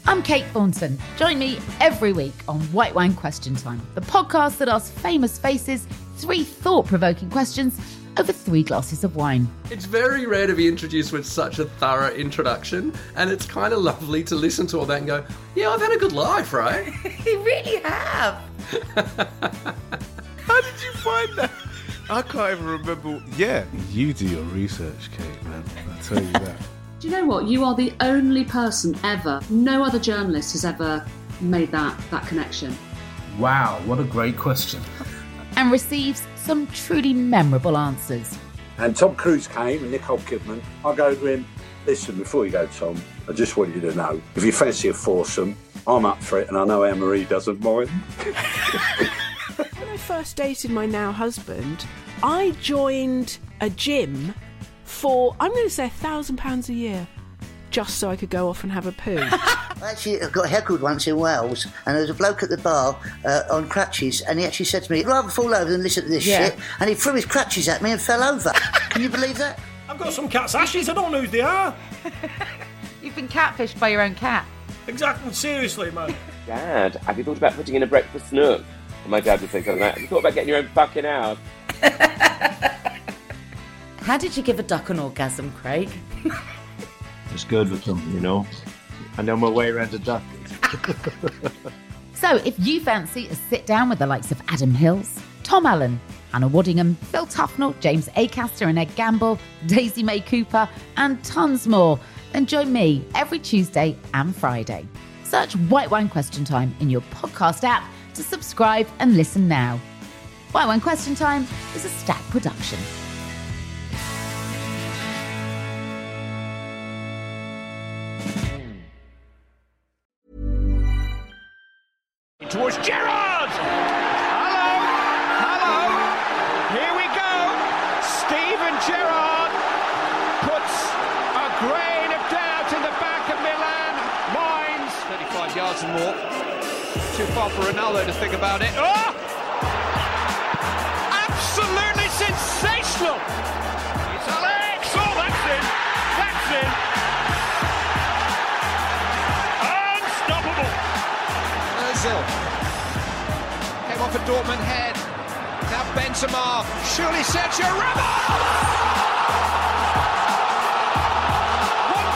I'm Kate Thornton. Join me every week on White Wine Question Time, the podcast that asks famous faces 3 thought-provoking questions over 3 glasses of wine. It's very rare to be introduced with such a thorough introduction, and it's kind of lovely to listen to all that and go, yeah, I've had a good life, right? You really have. How did you find that? I can't even remember. Yeah, you do your research, Kate, man. I'll tell you that. Do you know what? You are the only person ever, no other journalist has ever made that connection. Wow, what a great question. And receives some truly memorable answers. And Tom Cruise came and Nicole Kidman. I go to him, listen, before you go, Tom, I just want you to know, if you fancy a foursome, I'm up for it, and I know Anne-Marie doesn't mind. When I first dated my now husband, I joined a gym for, I'm going to say £1,000 a year, just so I could go off and have a poo. Actually, I got heckled once in Wales, and there was a bloke at the bar on crutches, and he actually said to me, "I'd rather fall over than listen to this shit," and he threw his crutches at me and fell over. Can you believe that? I've got some cat's ashes, I don't know who they are. You've been catfished by your own cat. Exactly, seriously, man. Dad, have you thought about putting in a breakfast nook? And my dad would say something like, have you thought about getting your own fucking house? How did you give a duck an orgasm, Craig? Just good with them, you know. I know my way around a duck. So if you fancy a sit down with the likes of Adam Hills, Tom Allen, Hannah Waddingham, Phil Tufnell, James Acaster and Ed Gamble, Daisy May Cooper and tons more, then join me every Tuesday and Friday. Search White Wine Question Time in your podcast app to subscribe and listen now. White Wine Question Time is a Stack production. Towards Gerrard! Hello! Here we go! Steven Gerrard puts a grain of doubt in the back of Milan minds. 35 yards and more. Too far for Ronaldo to think about it. Oh! Absolutely sensational! It's Alex! Oh, that's in! That's in! Unstoppable! Ozil. Came off a Dortmund head. Now Benzema. Surely Sergio Ramos! One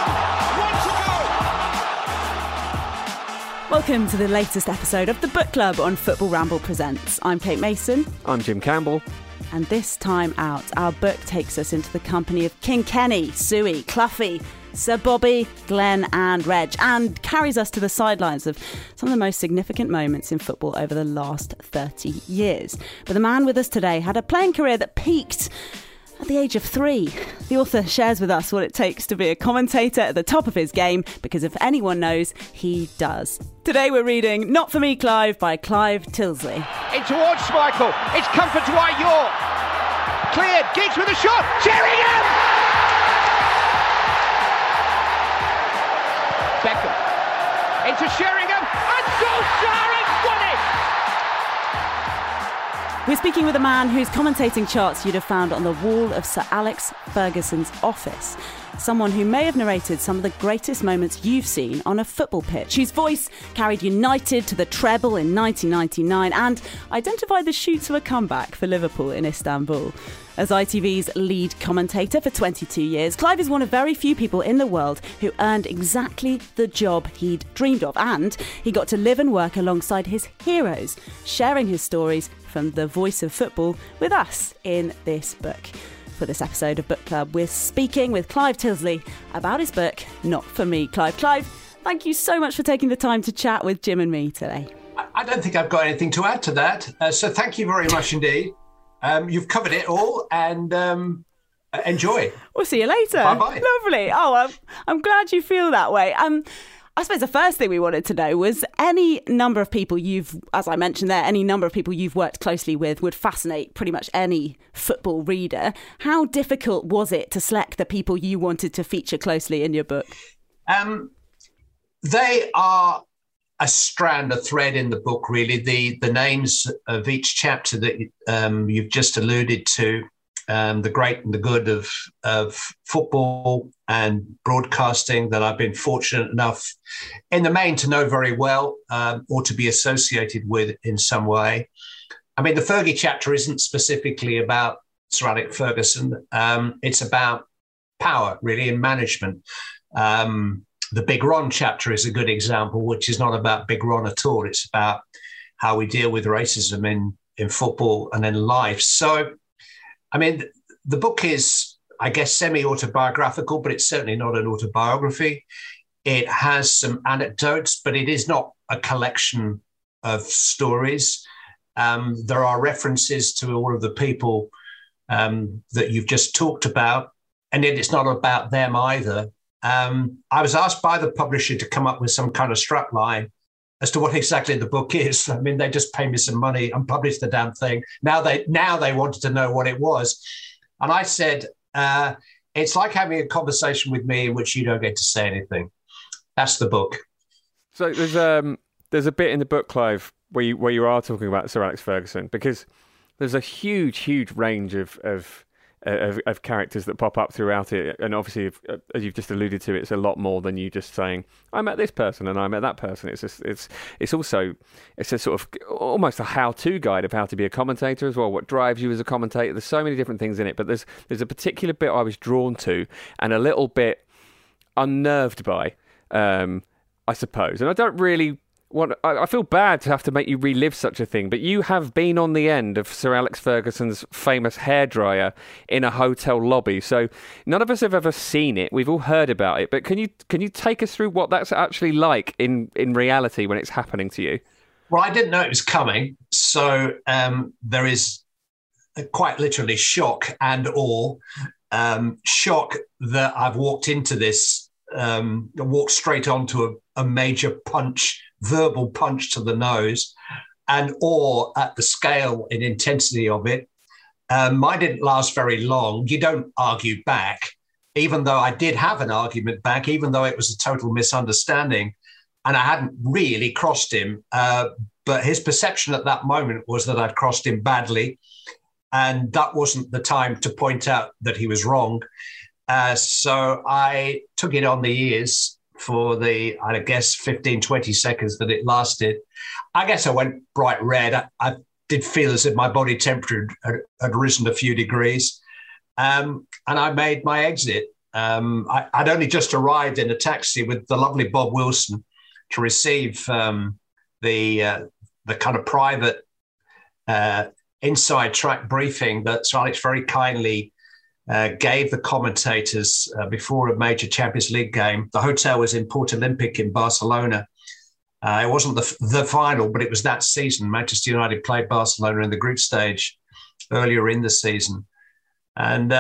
down, one to go. Welcome to the latest episode of the Book Club on Football Ramble Presents. I'm Kate Mason. I'm Jim Campbell. And this time out, our book takes us into the company of King Kenny, Suey, Cloughie, Sir Bobby, Glenn and Reg, and carries us to the sidelines of some of the most significant moments in football over the last 30 years. But the man with us today had a playing career that peaked at the age of 3. The author shares with us what it takes to be a commentator at the top of his game, because if anyone knows, he does. Today we're reading Not For Me, Clive by Clive Tilsley. In towards Schmeichel. It's Comfort to White York. Cleared. Giggs with a shot. Sheringham! Beckham into Sheringham and Solskjaer has won it! We're speaking with a man whose commentating charts you'd have found on the wall of Sir Alex Ferguson's office. Someone who may have narrated some of the greatest moments you've seen on a football pitch, whose voice carried United to the treble in 1999 and identified the shoot to a comeback for Liverpool in Istanbul. As ITV's lead commentator for 22 years, Clive is one of very few people in the world who earned exactly the job he'd dreamed of, and he got to live and work alongside his heroes, sharing his stories from the voice of football with us in this book. For this episode of Book Club, we're speaking with Clive Tilsley about his book, Not For Me, Clive. Clive, thank you so much for taking the time to chat with Jim and me today. I don't think I've got anything to add to that, so thank you very much indeed. You've covered it all, and enjoy. We'll see you later. Bye-bye. Lovely. Oh, I'm glad you feel that way. I suppose the first thing we wanted to know was any number of people as I mentioned there, any number of people you've worked closely with would fascinate pretty much any football reader. How difficult was it to select the people you wanted to feature closely in your book? They are a strand, a thread in the book, really. The names of each chapter that you've just alluded to the great and the good of football and broadcasting that I've been fortunate enough in the main to know very well, or to be associated with in some way. I mean, the Fergie chapter isn't specifically about Sir Alex Ferguson. It's about power, really, and management. The Big Ron chapter is a good example, which is not about Big Ron at all. It's about how we deal with racism in football and in life. So, I mean, the book is, I guess, semi-autobiographical, but it's certainly not an autobiography. It has some anecdotes, but it is not a collection of stories. There are references to all of the people that you've just talked about, and it's not about them either. I was asked by the publisher to come up with some kind of strap line as to what exactly the book is. I mean, they just pay me some money and publish the damn thing. Now they wanted to know what it was. And I said, it's like having a conversation with me in which you don't get to say anything. That's the book. So there's a bit in the book, Clive, where you are talking about Sir Alex Ferguson, because there's a huge range of characters that pop up throughout it, and obviously, as you've just alluded to, it's a lot more than you just saying I met this person and I met that person. It's a sort of almost a how-to guide of how to be a commentator as well. What drives you as a commentator? There's so many different things in it, but there's a particular bit I was drawn to and a little bit unnerved by, I suppose. And I don't really I feel bad to have to make you relive such a thing, but you have been on the end of Sir Alex Ferguson's famous hairdryer in a hotel lobby. So none of us have ever seen it. We've all heard about it, but can you take us through what that's actually like in reality when it's happening to you? Well, I didn't know it was coming, so there is quite literally shock and awe. Shock that I've walked into this, walked straight onto a major punch, verbal punch to the nose, and awe at the scale and intensity of it. Mine didn't last very long. You don't argue back, even though I did have an argument back, even though it was a total misunderstanding and I hadn't really crossed him. But his perception at that moment was that I'd crossed him badly, and that wasn't the time to point out that he was wrong. So I took it on the ears for the, I guess, 15, 20 seconds that it lasted. I guess I went bright red. I did feel as if my body temperature had risen a few degrees. And I made my exit. I'd only just arrived in a taxi with the lovely Bob Wilson to receive the kind of private inside track briefing that Sir Alex very kindly gave the commentators before a major Champions League game. The hotel was in Port Olympic in Barcelona. It wasn't the final, but it was that season. Manchester United played Barcelona in the group stage earlier in the season. And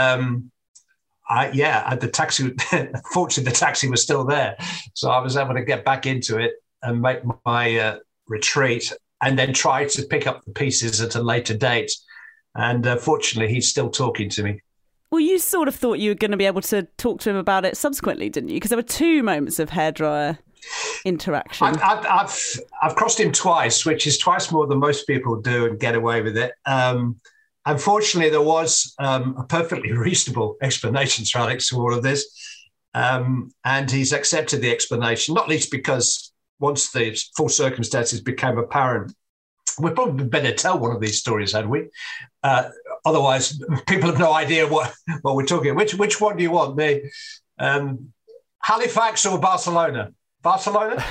the taxi, fortunately, the taxi was still there. So I was able to get back into it and make my retreat, and then try to pick up the pieces at a later date. And fortunately, he's still talking to me. Well, you sort of thought you were going to be able to talk to him about it subsequently, didn't you? Because there were 2 moments of hairdryer interaction. I've crossed him twice, which is twice more than most people do and get away with it. Unfortunately, there was a perfectly reasonable explanation, Sir Alex, to all of this. And he's accepted the explanation, not least because once the full circumstances became apparent, we'd probably better tell one of these stories, had we? Otherwise, people have no idea what we're talking about. Which one do you want? The Halifax or Barcelona? Barcelona?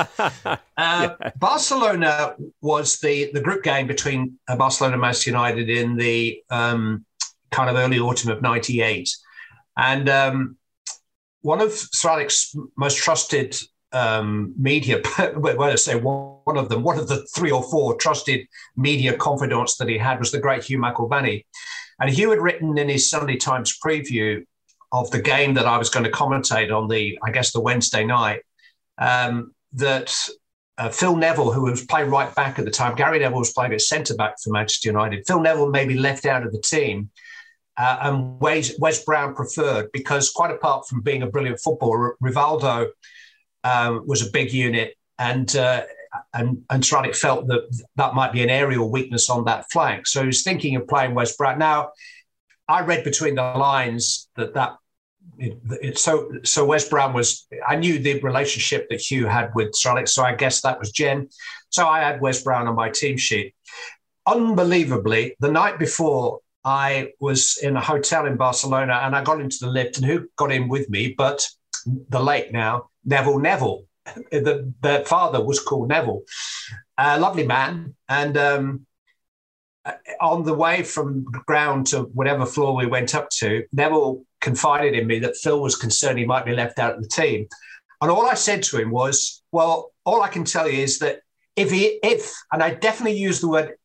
Barcelona was the group game between Barcelona and Manchester United in the kind of early autumn of '98. And one of Sir Alex's most trusted media, well, I say one of the 3 or 4 trusted media confidants that he had was the great Hugh McIlvanney. And Hugh had written in his Sunday Times preview of the game that I was going to commentate on the Wednesday night, that Phil Neville, who was playing right back at the time, Gary Neville was playing at centre-back for Manchester United. Phil Neville may be left out of the team, and Wes Brown preferred, because quite apart from being a brilliant footballer, Rivaldo was a big unit, and Sir Alex felt that might be an aerial weakness on that flank. So he was thinking of playing Wes Brown. Now, I read between the lines so Wes Brown I knew the relationship that Hugh had with Sir Alex, so I guess that was Jen. So I had Wes Brown on my team sheet. Unbelievably, the night before, I was in a hotel in Barcelona and I got into the lift, and who got in with me but the late now Neville. The father was called Neville. A lovely man. And on the way from ground to whatever floor we went up to, Neville confided in me that Phil was concerned he might be left out of the team. And all I said to him was, well, all I can tell you is that if, and I definitely use the word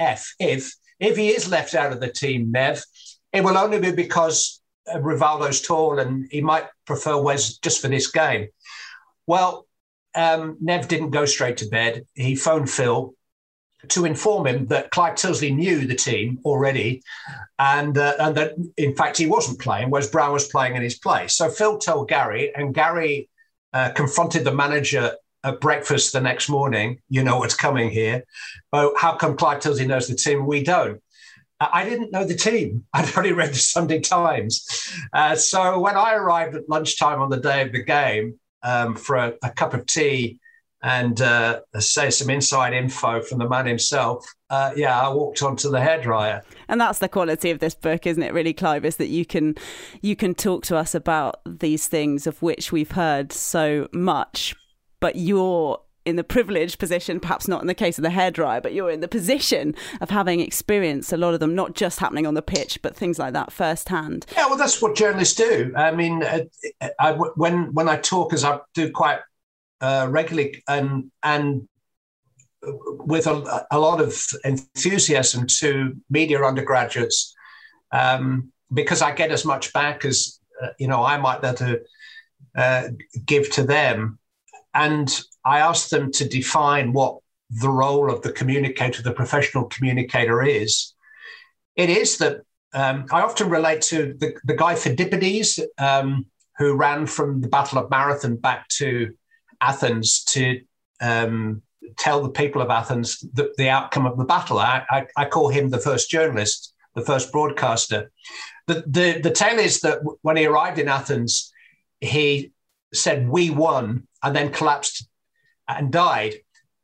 if he is left out of the team, Nev, it will only be because Rivaldo's tall and he might prefer Wes just for this game. Well, Nev didn't go straight to bed. He phoned Phil to inform him that Clive Tilsley knew the team already and that, in fact, he wasn't playing. Wes Brown was playing in his place. So Phil told Gary, and Gary confronted the manager at breakfast the next morning. You know what's coming here. Oh, how come Clive Tilsley knows the team? We don't. I didn't know the team. I'd only read the Sunday Times. So when I arrived at lunchtime on the day of the game for a cup of tea and say some inside info from the man himself, I walked onto the hairdryer. And that's the quality of this book, isn't it, really, Clive, is that you can talk to us about these things of which we've heard so much, but you're in the privileged position, perhaps not in the case of the hairdryer, but you're in the position of having experienced a lot of them, not just happening on the pitch, but things like that firsthand. Yeah, well, that's what journalists do. I mean, when I talk, as I do quite regularly, and with a lot of enthusiasm to media undergraduates, because I get as much back as I might be able to give to them. And I asked them to define what the role of the communicator, the professional communicator is. It is that I often relate to the guy Phidippides, who ran from the Battle of Marathon back to Athens to tell the people of Athens the outcome of the battle. I call him the first journalist, the first broadcaster. The tale is that when he arrived in Athens, he said, "We won," and then collapsed and died,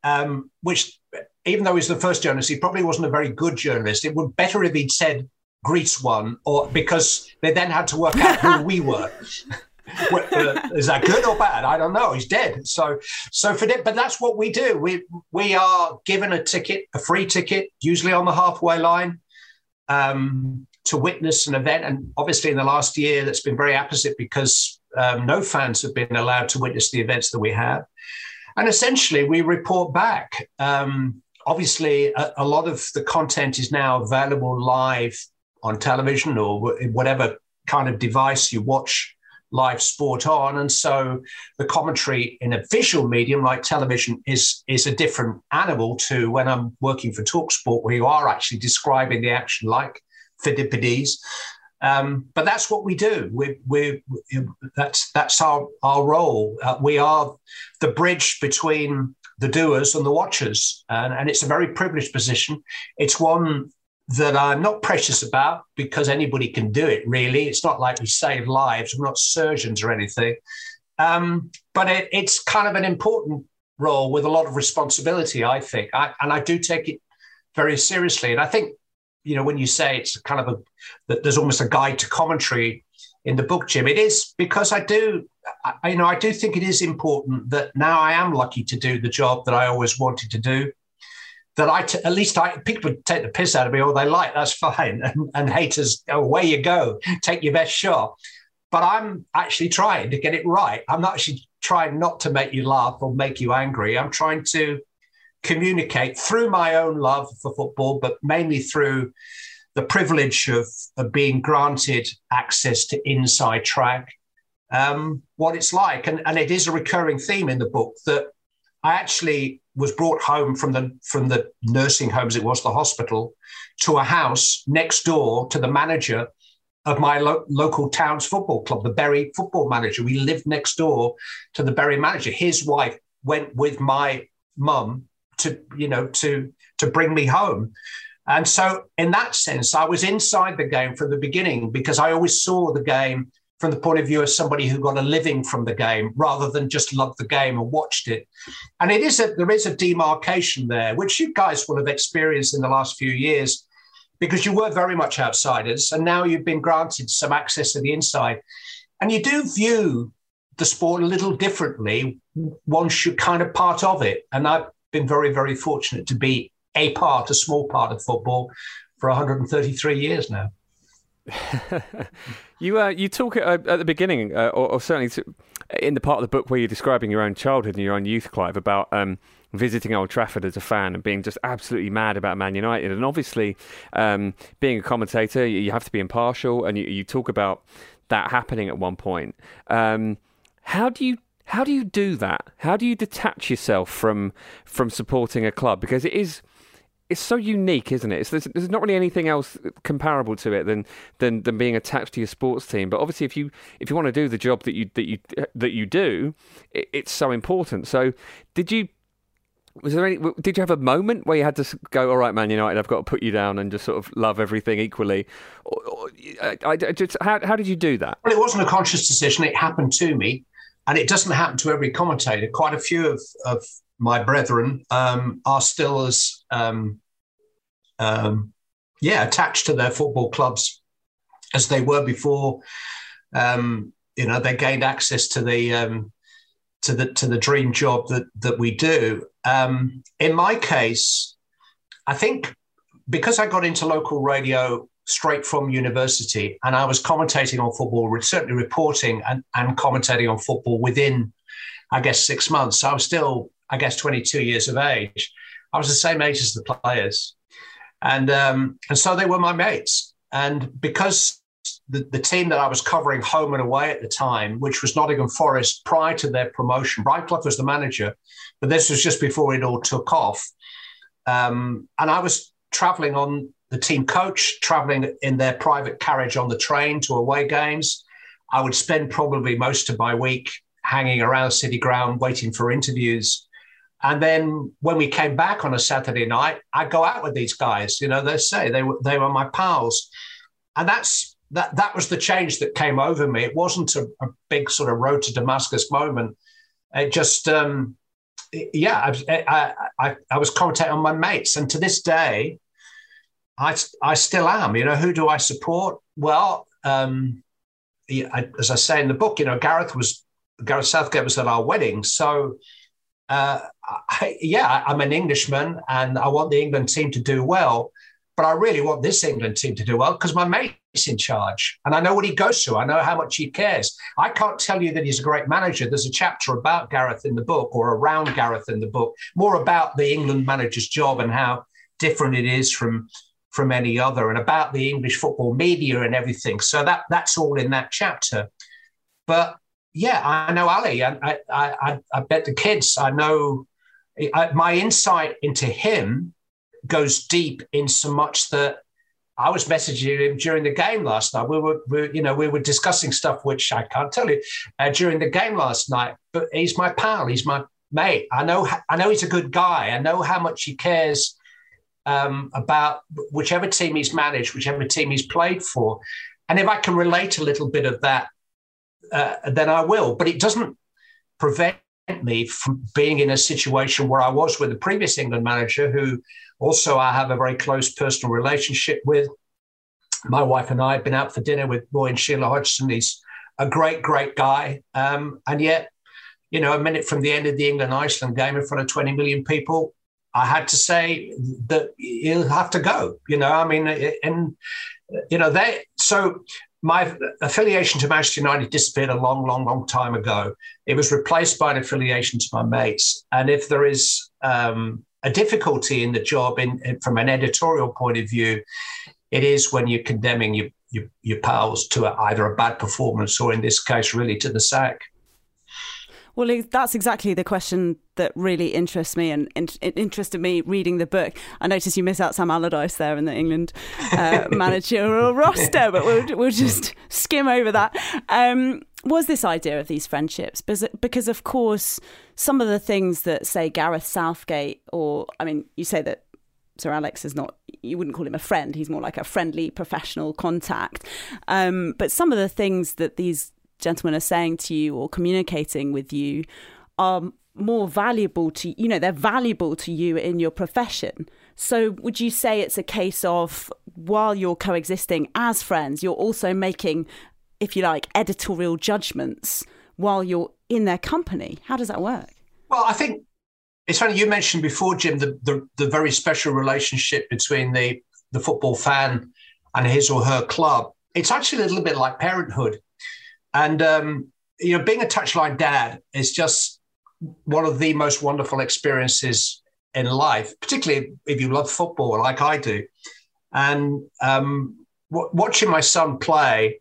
which, even though he's the first journalist, he probably wasn't a very good journalist. It would be better if he'd said Greece won, or because they then had to work out who we were. Is that good or bad? I don't know. He's dead. So but that's what we do. We are given a ticket, a free ticket, usually on the halfway line, to witness an event. And obviously in the last year, that's been very opposite because no fans have been allowed to witness the events that we have. And essentially, we report back. Obviously, a lot of the content is now available live on television or whatever kind of device you watch live sport on. And so the commentary in a visual medium like television is a different animal to when I'm working for TalkSport, where you are actually describing the action like Phidippides. But that's what we do. That's our role. We are the bridge between the doers and the watchers, and it's a very privileged position. It's one that I'm not precious about because anybody can do it. Really, it's not like we save lives. We're not surgeons or anything, but it's kind of an important role with a lot of responsibility, I think, and I do take it very seriously. And I think, when you say it's kind of that there's almost a guide to commentary in the book, Jim, it is because I do think it is important that now I am lucky to do the job that I always wanted to do, that people take the piss out of me all they like, that's fine. And haters, away you go, take your best shot. But I'm actually trying to get it right. I'm not actually trying not to make you laugh or make you angry. I'm trying to communicate through my own love for football, but mainly through the privilege of being granted access to Inside Track, what it's like. And it is a recurring theme in the book that I actually was brought home from the nursing homes, it was the hospital, to a house next door to the manager of my local town's football club, the Bury football manager. We lived next door to the Bury manager. His wife went with my mum to bring me home. And so in that sense, I was inside the game from the beginning because I always saw the game from the point of view of somebody who got a living from the game rather than just loved the game and watched it. And there is a demarcation there, which you guys will have experienced in the last few years because you were very much outsiders and now you've been granted some access to the inside. And you do view the sport a little differently once you're kind of part of it. And I've been very, very fortunate to be a small part of football for 133 years now. You talk at the beginning, or certainly in the part of the book where you're describing your own childhood and your own youth, Clive, about visiting Old Trafford as a fan and being just absolutely mad about Man United. And obviously, being a commentator, you have to be impartial, and you talk about that happening at one point. How do you do that? How do you detach yourself from supporting a club? Because it's so unique, isn't it? There's not really anything else comparable to it than being attached to your sports team. But obviously, if you want to do the job that you do, it's so important. So, did you have a moment where you had to go, all right, Man United, I've got to put you down and just sort of love everything equally? How did you do that? Well, it wasn't a conscious decision. It happened to me, and it doesn't happen to every commentator. Quite a few of my brethren are still as attached to their football clubs as they were before. They gained access to the dream job that we do. In my case, I think because I got into local radio straight from university, and I was commentating on football, certainly reporting and commentating on football within, I guess, 6 months. I was still, 22 years of age. I was the same age as the players. And so they were my mates. And because the team that I was covering home and away at the time, which was Nottingham Forest prior to their promotion, Brian Clough was the manager, but this was just before it all took off. And I was travelling on the team coach, travelling in their private carriage on the train to away games. I would spend probably most of my week hanging around City Ground waiting for interviews. And then when we came back on a Saturday night, I'd go out with these guys. They say they were my pals. And that was the change that came over me. It wasn't a big sort of road to Damascus moment. It just, I was commentating on my mates. And to this day, I still am. Who do I support? Well, as I say in the book, Gareth Southgate was at our wedding. So, I'm an Englishman and I want the England team to do well, but I really want this England team to do well because my mate's in charge and I know what he goes through. I know how much he cares. I can't tell you that he's a great manager. There's a chapter about Gareth in the book or around Gareth in the book, more about the England manager's job and how different it is from any other and about the English football media and everything. So that's all in that chapter. But yeah, I know Ali. I bet the kids. I know my insight into him goes deep in so much that I was messaging him during the game last night. We were discussing stuff which I can't tell you during the game last night. But he's my pal. He's my mate. I know he's a good guy. I know how much he cares about whichever team he's managed, whichever team he's played for, and if I can relate a little bit of that. Then I will. But it doesn't prevent me from being in a situation where I was with the previous England manager, who also I have a very close personal relationship with. My wife and I have been out for dinner with Roy and Sheila Hodgson. He's a great, great guy. And yet, a minute from the end of the England-Iceland game in front of 20 million people, I had to say that he'll have to go, So my affiliation to Manchester United disappeared a long, long, long time ago. It was replaced by an affiliation to my mates. And if there is a difficulty in the job from an editorial point of view, it is when you're condemning your pals to either a bad performance or, in this case, really to the sack. Well, that's exactly the question that really interests me and it interested me reading the book. I noticed you miss out Sam Allardyce there in the England managerial roster, but we'll just skim over that. Was this idea of these friendships? Because, of course, some of the things that, say, Gareth Southgate you say that Sir Alex is not you wouldn't call him a friend. He's more like a friendly professional contact. But some of the things that these gentlemen are saying to you or communicating with you are more valuable to, they're valuable to you in your profession. So would you say it's a case of, while you're coexisting as friends, you're also making, if you like, editorial judgments while you're in their company? How does that work? Well, I think it's funny, you mentioned before, Jim, the very special relationship between the football fan and his or her club. It's actually a little bit like parenthood. And, being a touchline dad is just one of the most wonderful experiences in life, particularly if you love football like I do. And watching my son play,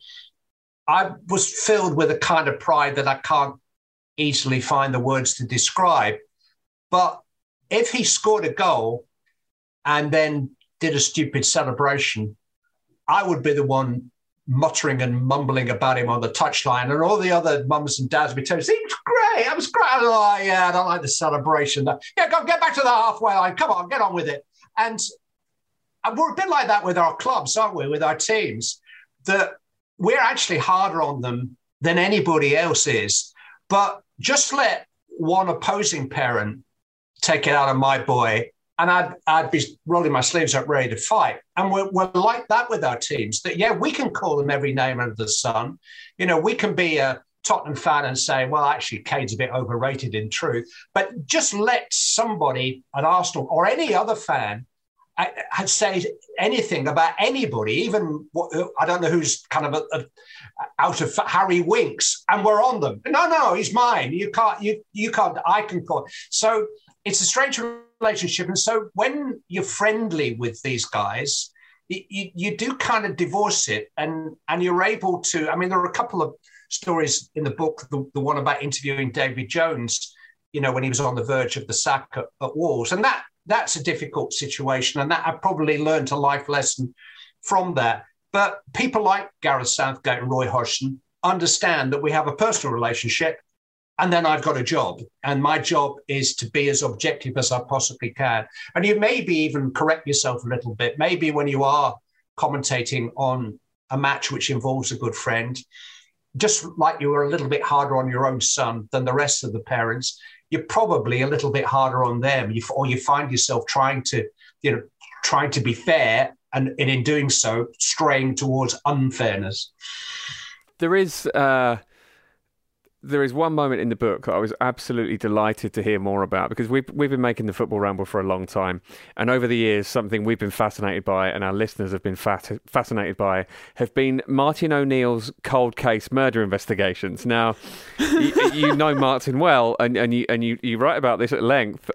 I was filled with a kind of pride that I can't easily find the words to describe. But if he scored a goal and then did a stupid celebration, I would be the one muttering and mumbling about him on the touchline, and all the other mums and dads would be telling us, "It was great, it was great." Oh, yeah, I don't like the celebration. Yeah, go get back to the halfway line. Come on, get on with it. And we're a bit like that with our clubs, aren't we, with our teams, that we're actually harder on them than anybody else is. But just let one opposing parent take it out of my boy, and I'd be rolling my sleeves up ready to fight. And we're like that with our teams, that, yeah, we can call them every name under the sun. We can be a Tottenham fan and say, well, actually, Kane's a bit overrated in truth. But just let somebody at Arsenal or any other fan say anything about anybody, even, I don't know who's kind of out of Harry Winks, and we're on them. No, he's mine. You can't, I can call. So it's a strange relationship. And so when you're friendly with these guys, you do kind of divorce it, and you're able to, there are a couple of stories in the book, the one about interviewing David Jones, when he was on the verge of the sack at Wolves. And that's a difficult situation. And that I probably learned a life lesson from that. But people like Gareth Southgate and Roy Hodgson understand that we have a personal relationship, and then I've got a job. And my job is to be as objective as I possibly can. And you maybe even correct yourself a little bit. Maybe when you are commentating on a match which involves a good friend, just like you were a little bit harder on your own son than the rest of the parents, you're probably a little bit harder on them, or you find yourself trying to be fair, and in doing so, straying towards unfairness. There is one moment in the book that I was absolutely delighted to hear more about, because we've been making the Football Ramble for a long time, and over the years, something we've been fascinated by, and our listeners have been fascinated by, have been Martin O'Neill's cold case murder investigations. Now, you know Martin well, and you write about this at length.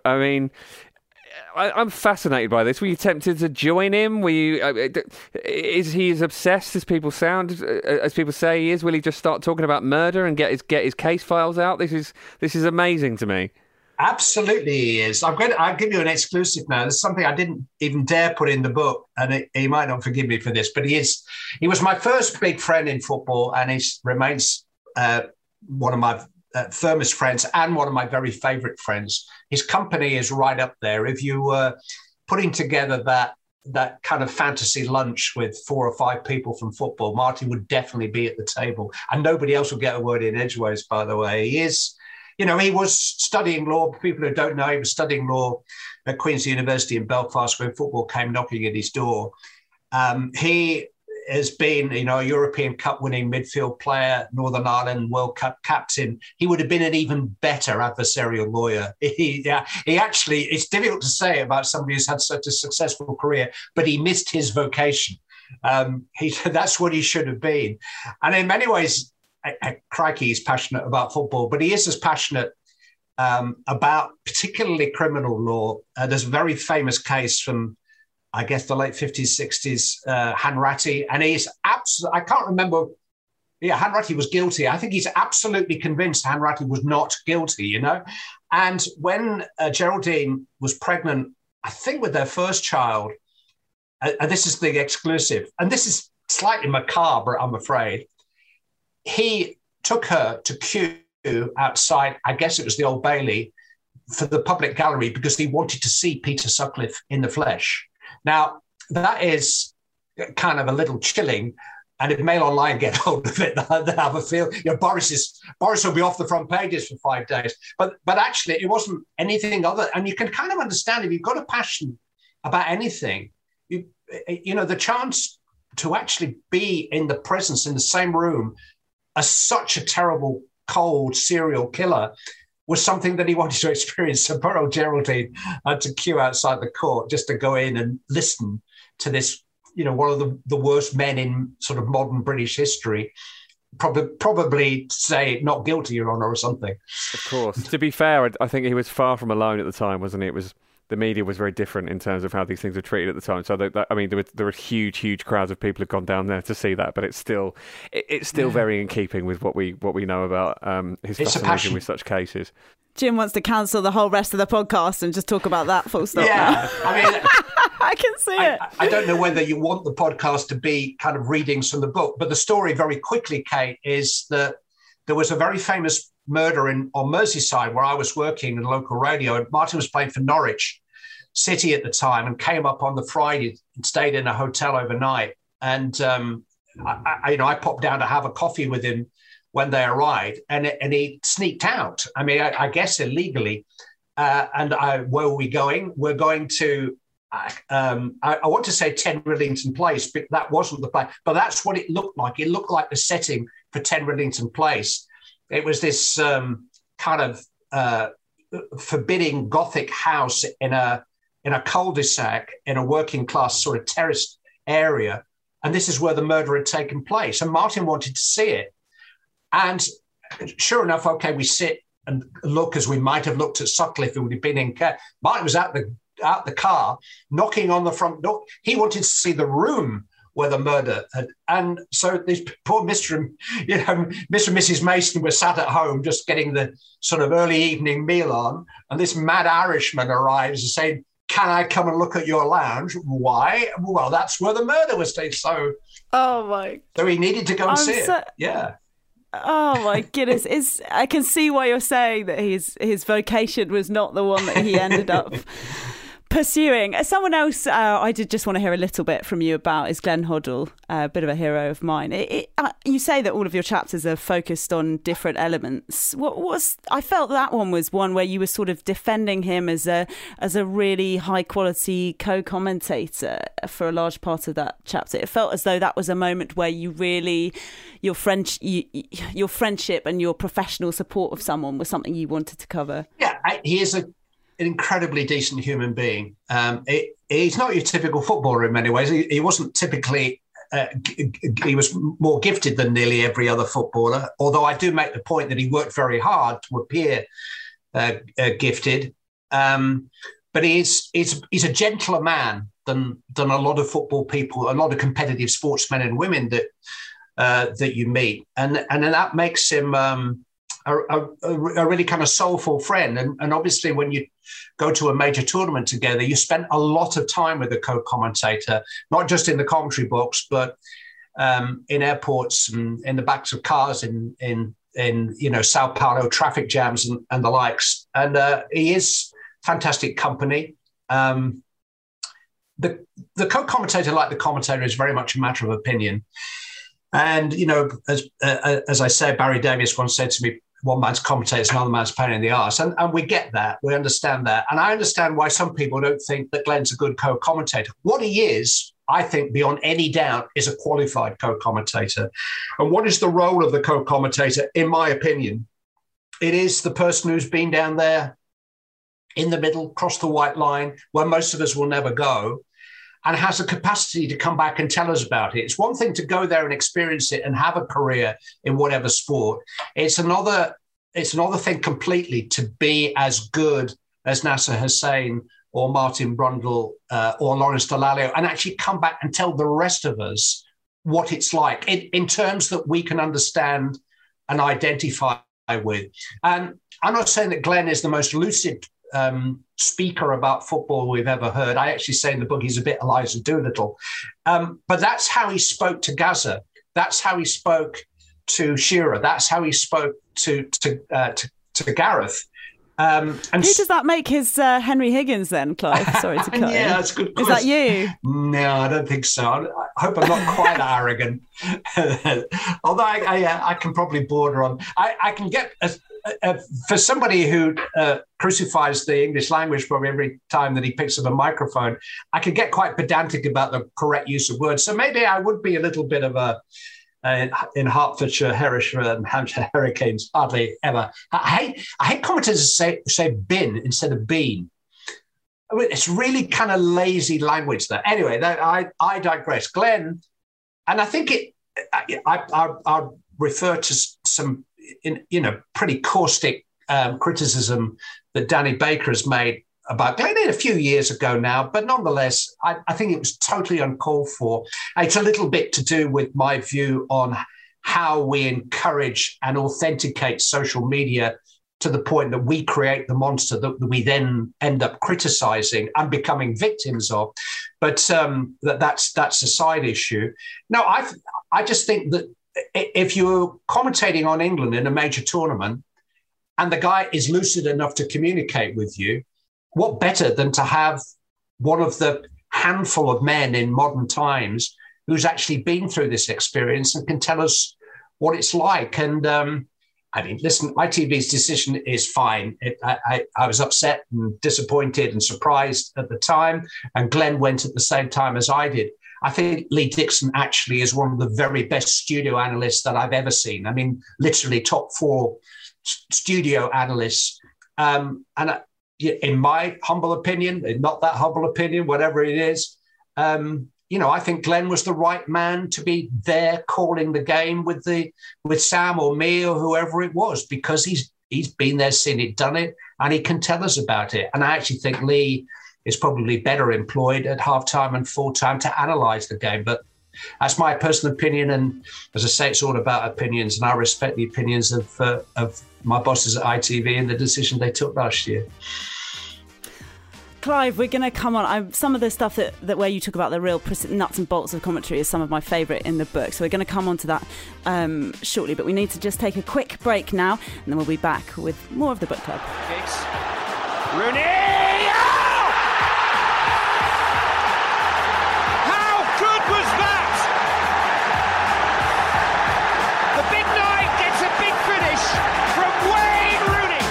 I'm fascinated by this. Were you tempted to join him? Is he as obsessed as people say he is? Will he just start talking about murder and get his case files out? This is amazing to me. Absolutely, he is. I'll give you an exclusive now. There's something I didn't even dare put in the book, and he might not forgive me for this, but he was my first big friend in football, and he remains one of my firmest friends and one of my very favourite friends. His company is right up there. If you were putting together that kind of fantasy lunch with 4 or 5 people from football, Martin would definitely be at the table, and nobody else will get a word in edgeways, by the way. He is, he was studying law. People who don't know, he was studying law at Queen's University in Belfast when football came knocking at his door. He has been, a European Cup winning midfield player, Northern Ireland World Cup captain. He would have been an even better adversarial lawyer. He actually, it's difficult to say about somebody who's had such a successful career, but he missed his vocation. That's what he should have been. And in many ways, crikey, he's passionate about football, but he is as passionate about particularly criminal law. There's a very famous case from, I guess, the late 50s, 60s, Hanratty. And he's absolutely, I can't remember. Yeah, Hanratty was guilty. I think he's absolutely convinced Hanratty was not guilty, And when Geraldine was pregnant, I think with their first child, and this is the exclusive, and this is slightly macabre, I'm afraid, he took her to queue outside, I guess it was the Old Bailey, for the public gallery because he wanted to see Peter Sutcliffe in the flesh. Now, that is kind of a little chilling. And if Mail Online get hold of it, they have a feel. Boris will be off the front pages for 5 days. But actually, it wasn't anything other. And you can kind of understand if you've got a passion about anything, the chance to actually be in the presence in the same room as such a terrible, cold serial killer was something that he wanted to experience. So poor old Geraldine had to queue outside the court just to go in and listen to this. One of the worst men in sort of modern British history, probably say not guilty, Your Honour, or something. Of course. To be fair, I think he was far from alone at the time, wasn't he? The media was very different in terms of how these things were treated at the time. So, there were huge crowds of people who've gone down there to see that, but it's still very in keeping with what we know about his fascination with such cases. Jim wants to cancel the whole rest of the podcast and just talk about that full stop now. I can see it. I don't know whether you want the podcast to be kind of readings from the book, but the story very quickly, Kate, is that there was a very famous murder on Merseyside where I was working in local radio, and Martin was playing for Norwich City at the time and came up on the Friday and stayed in a hotel overnight. And I popped down to have a coffee with him when they arrived, and he sneaked out. I mean, I guess illegally. Where were we going? We're going to, I want to say 10 Rillington Place, but that wasn't the place. But that's what it looked like. It looked like the setting for 10 Rillington Place. It was this kind of forbidding Gothic house in a cul-de-sac in a working class sort of terraced area. And this is where the murder had taken place. And Martin wanted to see it. And sure enough, okay, we sit and look as we might have looked at Sutcliffe, who would have been in care. Martin was out the car, knocking on the front door. He wanted to see the room where the murder had. And so this poor Mr. and Mrs. Mason were sat at home just getting the sort of early evening meal on. And this mad Irishman arrives and saying, "Can I come and look at your lounge?" Why? Well, that's where the murder was taken. So, so he needed to go and see it. Yeah. Oh my goodness! I can see why you're saying that his vocation was not the one that he ended up pursuing. Someone else I did just want to hear a little bit from you about is Glenn Hoddle, a bit of a hero of mine. You say that all of your chapters are focused on different elements. I felt that one was one where you were sort of defending him as a really high quality co-commentator for a large part of that chapter. It felt as though that was a moment where you really your friendship and your professional support of someone was something you wanted to cover. Yeah, he is an incredibly decent human being. He's not your typical footballer in many ways. He wasn't typically, he was more gifted than nearly every other footballer, although I do make the point that he worked very hard to appear gifted. But he's a gentler man than a lot of football people, a lot of competitive sportsmen and women that you meet. And that makes him a really kind of soulful friend. And obviously when you go to a major tournament together, you spend a lot of time with a co-commentator, not just in the commentary box, but in airports and in the backs of cars in Sao Paulo traffic jams and the likes. And he is fantastic company. The co-commentator, like the commentator, is very much a matter of opinion. And, as I say, Barry Davies once said to me, one man's commentator is another man's pain in the arse. And we get that. We understand that. And I understand why some people don't think that Glenn's a good co-commentator. What he is, I think, beyond any doubt, is a qualified co-commentator. And what is the role of the co-commentator, in my opinion? It is the person who's been down there in the middle, crossed the white line, where most of us will never go, and has a capacity to come back and tell us about it. It's one thing to go there and experience it and have a career in whatever sport. It's another thing completely to be as good as Nasser Hussain or Martin Brundle or Lawrence Dallaglio and actually come back and tell the rest of us what it's like in terms that we can understand and identify with. And I'm not saying that Glenn is the most lucid speaker about football we've ever heard. I actually say in the book he's a bit Eliza Doolittle. But that's how he spoke to Gaza. That's how he spoke to Shearer. That's how he spoke to Gareth. And Who does that make his Henry Higgins then, Clive? Sorry to cut in. Yeah, that's a good Is question. that you? No, I don't think so. I hope I'm not quite arrogant. Although I can probably border on. I can get, for somebody who crucifies the English language probably every time that he picks up a microphone, I can get quite pedantic about the correct use of words. So maybe I would be a little bit of a, in Hertfordshire, Herefordshire and Hampshire Hurricanes, hardly ever. I hate commentators say bin instead of bean. I mean, it's really kind of lazy language there. Anyway, I digress. Glenn, and I think I refer to some pretty caustic criticism that Danny Baker has made about Glenn a few years ago now, but nonetheless, I think it was totally uncalled for. It's a little bit to do with my view on how we encourage and authenticate social media to the point that we create the monster that we then end up criticizing and becoming victims of. But that's a side issue. No, I just think that if you're commentating on England in a major tournament and the guy is lucid enough to communicate with you, what better than to have one of the handful of men in modern times who's actually been through this experience and can tell us what it's like. And listen, ITV's decision is fine. I was upset and disappointed and surprised at the time, and Glenn went at the same time as I did. I think Lee Dixon actually is one of the very best studio analysts that I've ever seen. I mean, literally top 4 studio analysts. In my humble opinion, not that humble opinion, whatever it is, I think Glenn was the right man to be there calling the game with Sam or me or whoever it was, because he's been there, seen it, done it, and he can tell us about it. And I actually think Lee is probably better employed at halftime and full time to analyse the game. But that's my personal opinion, and as I say, it's all about opinions, and I respect the opinions of my bosses at ITV and the decision they took last year. Clive, we're going to come on. Some of the stuff that where you talk about the real nuts and bolts of commentary is some of my favourite in the book. So we're going to come on to that shortly. But we need to just take a quick break now, and then we'll be back with more of the book club. Rooney! How good was that? The big night gets a big finish from Wayne Rooney.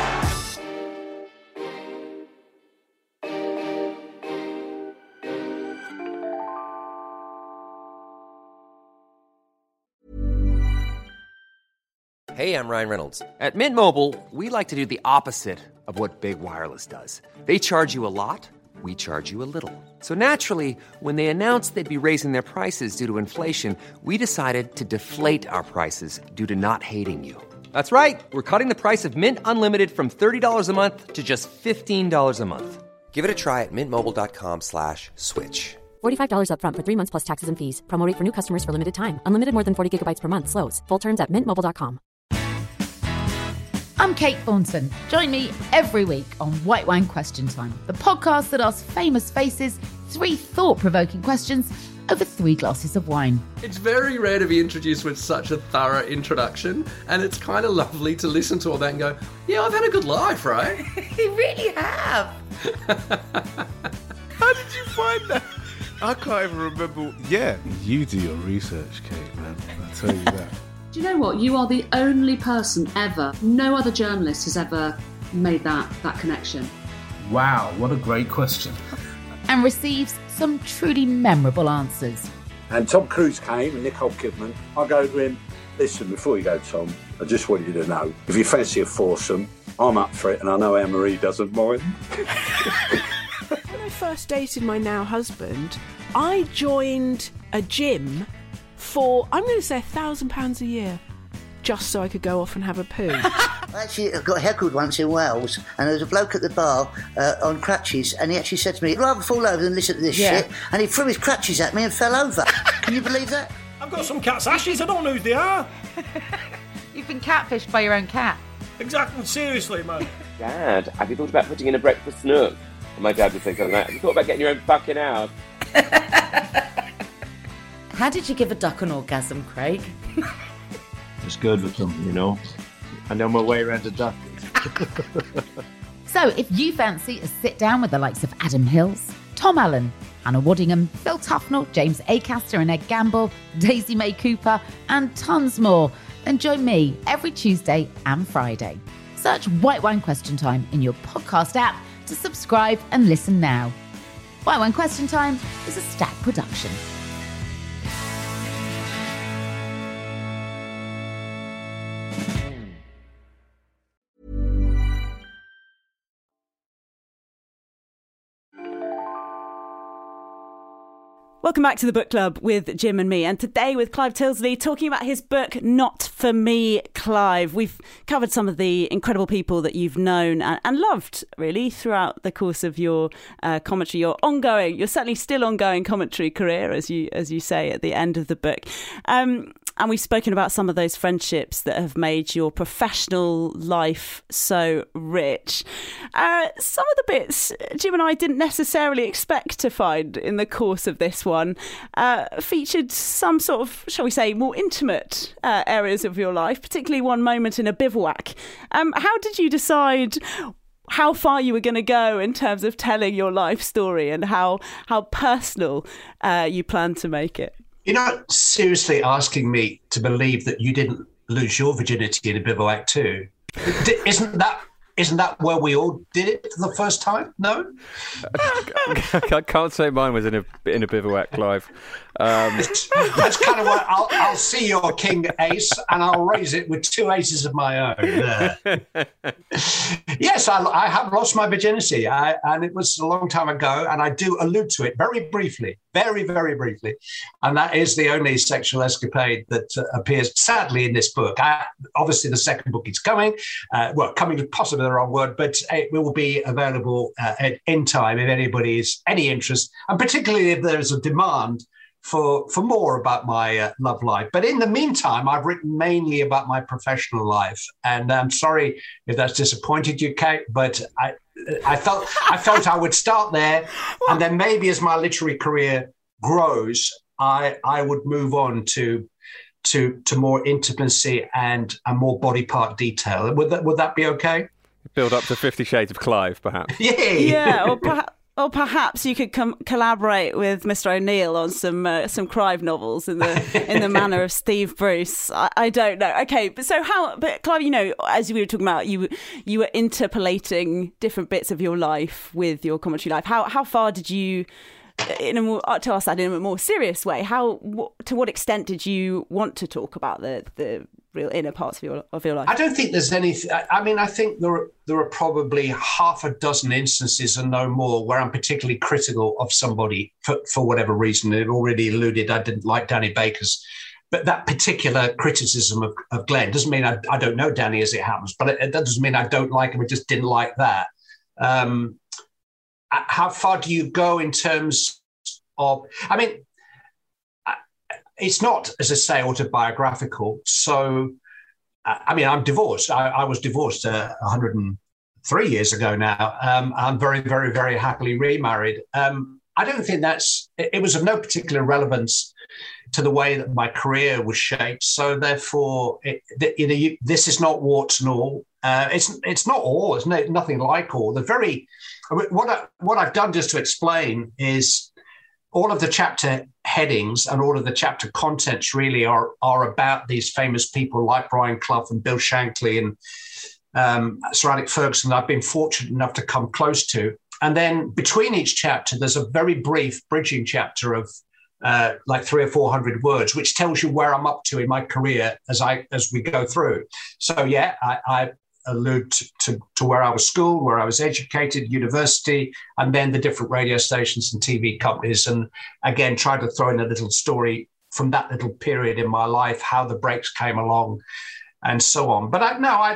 Hey, I'm Ryan Reynolds. At Mint Mobile, we like to do the opposite of what Big Wireless does. They charge you a lot, we charge you a little. So naturally, when they announced they'd be raising their prices due to inflation, we decided to deflate our prices due to not hating you. That's right. We're cutting the price of Mint Unlimited from $30 a month to just $15 a month. Give it a try at mintmobile.com/switch. $45 up front for 3 months plus taxes and fees. Promo rate for new customers for limited time. Unlimited more than 40 gigabytes per month. Slows full terms at mintmobile.com. I'm Kate Thornton. Join me every week on White Wine Question Time, the podcast that asks famous faces 3 thought-provoking questions over 3 glasses of wine. It's very rare to be introduced with such a thorough introduction, and it's kind of lovely to listen to all that and go, yeah, I've had a good life, right? You really have. How did you find that? I can't even remember. Yeah, you do your research, Kate, man. I tell you that. Do you know what? You are the only person ever. No other journalist has ever made that connection. Wow, what a great question. And receives some truly memorable answers. And Tom Cruise came and Nicole Kidman. I go to him, listen, before you go, Tom, I just want you to know, if you fancy a foursome, I'm up for it, and I know Anne-Marie doesn't mind. When I first dated my now husband, I joined a gym for, I'm going to say £1,000 a year, just so I could go off and have a poo. I actually got heckled once in Wales, and there was a bloke at the bar on crutches, and he actually said to me, I'd rather fall over than listen to this shit, and he threw his crutches at me and fell over. Can you believe that? I've got some cat's ashes, I don't know who they are. You've been catfished by your own cat. Exactly, seriously, man. Dad, have you thought about putting in a breakfast nook? And my dad would say something like, have you thought about getting your own fucking house? How did you give a duck an orgasm, Craig? It's good with them, you know. I know my way around a duck. So if you fancy a sit down with the likes of Adam Hills, Tom Allen, Hannah Waddingham, Phil Tufnell, James Acaster and Ed Gamble, Daisy May Cooper and tons more, then join me every Tuesday and Friday. Search White Wine Question Time in your podcast app to subscribe and listen now. White Wine Question Time is a Stack production. Welcome back to the Book Club with Jim and me, and today with Clive Tilsley talking about his book Not For Me, Clive. We've covered some of the incredible people that you've known and loved really throughout the course of your commentary, you're certainly still ongoing commentary career, as you say at the end of the book. And we've spoken about some of those friendships that have made your professional life so rich. Some of the bits Jim and I didn't necessarily expect to find in the course of this one featured some sort of, shall we say, more intimate areas of your life, particularly one moment in a bivouac. How did you decide how far you were going to go in terms of telling your life story and how personal you planned to make it? You're not seriously asking me to believe that you didn't lose your virginity in a bivouac too? Isn't that where we all did it for the first time? No? I can't say mine was in a bivouac, Clive. That's kind of what I'll see your king ace and I'll raise it with two aces of my own. Yes, I have lost my virginity and it was a long time ago, and I do allude to it very briefly, very, very briefly. And that is the only sexual escapade that appears sadly in this book. Obviously, the second book is coming. Coming is possibly the wrong word, but it will be available in time if anybody is any interest, and particularly if there's a demand for more about my love life. But in the meantime, I've written mainly about my professional life. And I'm sorry if that's disappointed you, Kate, but I felt I would start there. And then maybe as my literary career grows, I would move on to more intimacy and more body part detail. Would that be okay? Build up to 50 Shades of Clive, perhaps. Yeah, or perhaps you could collaborate with Mr. O'Neill on some Clive novels in the manner of Steve Bruce. I don't know. Okay, but Clive, as we were talking about, you were interpolating different bits of your life with your commentary life. How far did you, to ask that in a more serious way, to what extent did you want to talk about the real inner parts of your life? I don't think there's anything. I mean, I think there are probably half a dozen instances and no more where I'm particularly critical of somebody for whatever reason. It already alluded I didn't like Danny Baker's, but that particular criticism of Glenn doesn't mean I don't know Danny as it happens, but it doesn't mean I don't like him. I just didn't like that. How far do you go in terms of? I mean, it's not, as I say, autobiographical. So, I mean, I'm divorced. I was divorced 103 years ago now. I'm very, very, very happily remarried. I don't think it was of no particular relevance to the way that my career was shaped. So therefore, this is not warts and all. It's not all. It's nothing like all. What I've done just to explain is all of the chapter headings and all of the chapter contents really are about these famous people like Brian Clough and Bill Shankly and Sir Alex Ferguson that I've been fortunate enough to come close to. And then between each chapter, there's a very brief bridging chapter of like 300 or 400 words, which tells you where I'm up to in my career as we go through. So yeah, I allude to where I was schooled, where I was educated, university, and then the different radio stations and TV companies. And again, try to throw in a little story from that little period in my life, how the breaks came along and so on. But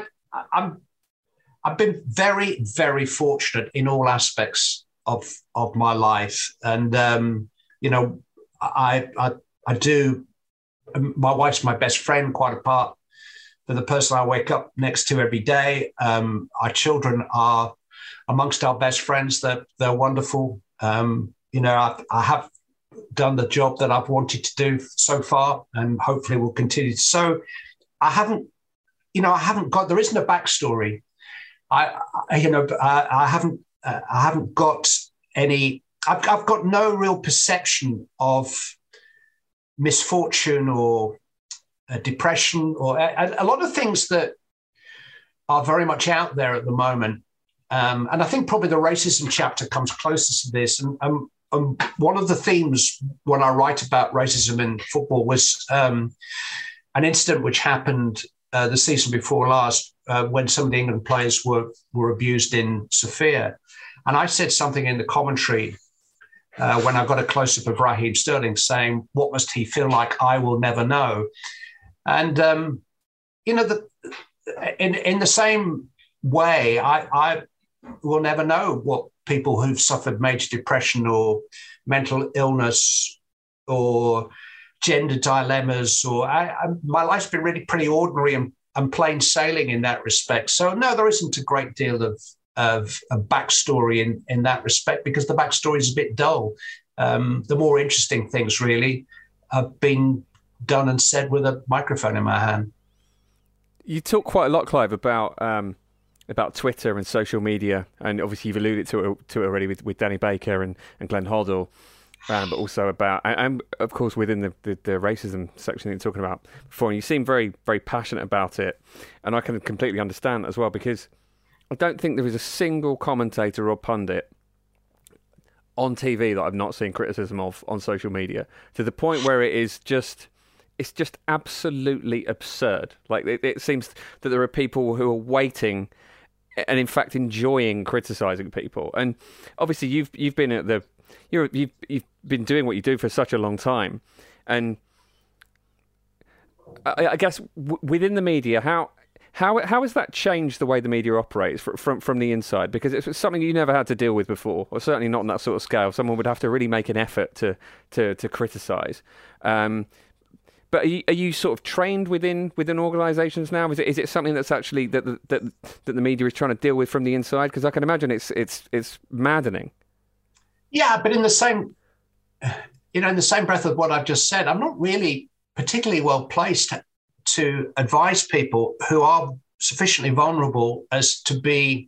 I've been very, very fortunate in all aspects of my life. And, I do, my wife's my best friend, quite apart from the person I wake up next to every day. Our children are amongst our best friends. They're wonderful. I have done the job that I've wanted to do so far, and hopefully will continue. So I haven't got, there isn't a backstory I haven't got any. I've got no real perception of misfortune or depression or a lot of things that are very much out there at the moment. And I think probably the racism chapter comes closest to this. And one of the themes when I write about racism in football was an incident which happened the season before last when some of the England players were abused in Sofia. And I said something in the commentary when I got a close-up of Raheem Sterling saying, what must he feel like? I will never know. And, in the same way, I will never know what people who've suffered major depression or mental illness or gender dilemmas or my life's been really pretty ordinary and plain sailing in that respect. So, no, there isn't a great deal of a backstory in that respect because the backstory is a bit dull. The more interesting things really have been done and said with a microphone in my hand. You talk quite a lot, Clive, about Twitter and social media, and obviously you've alluded to it already with Danny Baker and Glenn Hoddle, but also about, and of course within the racism section that you're talking about before, and you seem very, very passionate about it, and I can completely understand that as well, because I don't think there is a single commentator or pundit on TV that I've not seen criticism of on social media, to the point where it's just absolutely absurd. Like it seems that there are people who are waiting and in fact enjoying criticising people. And obviously you've been at you've been doing what you do for such a long time, and I guess within the media, how has that changed the way the media operates from the inside? Because it's something you never had to deal with before, or certainly not on that sort of scale. Someone would have to really make an effort to criticise. But are you sort of trained within organisations now? Is it something that's actually that the media is trying to deal with from the inside? Because I can imagine it's maddening. Yeah, but in the same breath of what I've just said, I'm not really particularly well placed to advise people who are sufficiently vulnerable as to be,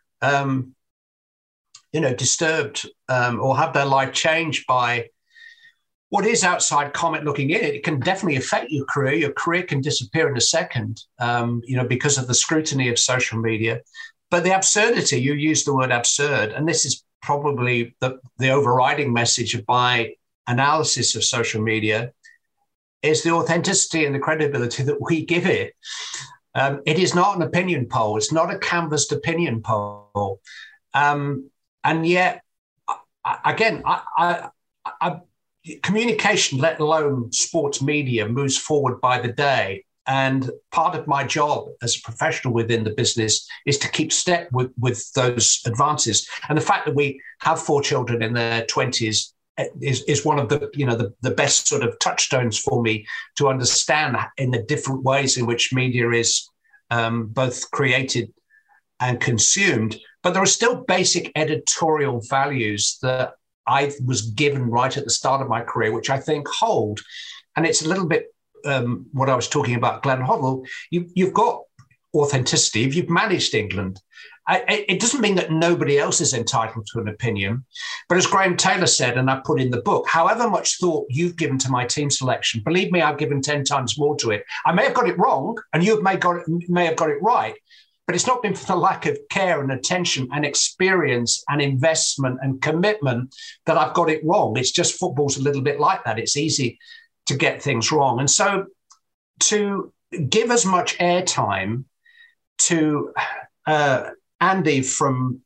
disturbed or have their life changed by what is outside comment looking in. It can definitely affect your career. Your career can disappear in a second, because of the scrutiny of social media. But the absurdity, you used the word absurd, and this is probably the overriding message of my analysis of social media, is the authenticity and the credibility that we give it. It is not an opinion poll. It's not a canvassed opinion poll. And yet, again, communication, let alone sports media, moves forward by the day. And part of my job as a professional within the business is to keep step with those advances. And the fact that we have 4 children in their 20s is one of the best sort of touchstones for me to understand in the different ways in which media is both created and consumed. But there are still basic editorial values that I was given right at the start of my career, which I think hold. And it's a little bit what I was talking about, Glenn Hoddle. You've got authenticity. If you've managed England, it doesn't mean that nobody else is entitled to an opinion. But as Graham Taylor said, and I put in the book, however much thought you've given to my team selection, believe me, I've given 10 times more to it. I may have got it wrong, and you may have got it right, but it's not been for the lack of care and attention and experience and investment and commitment that I've got it wrong. It's just football's a little bit like that. It's easy to get things wrong. And so to give as much airtime to Andy from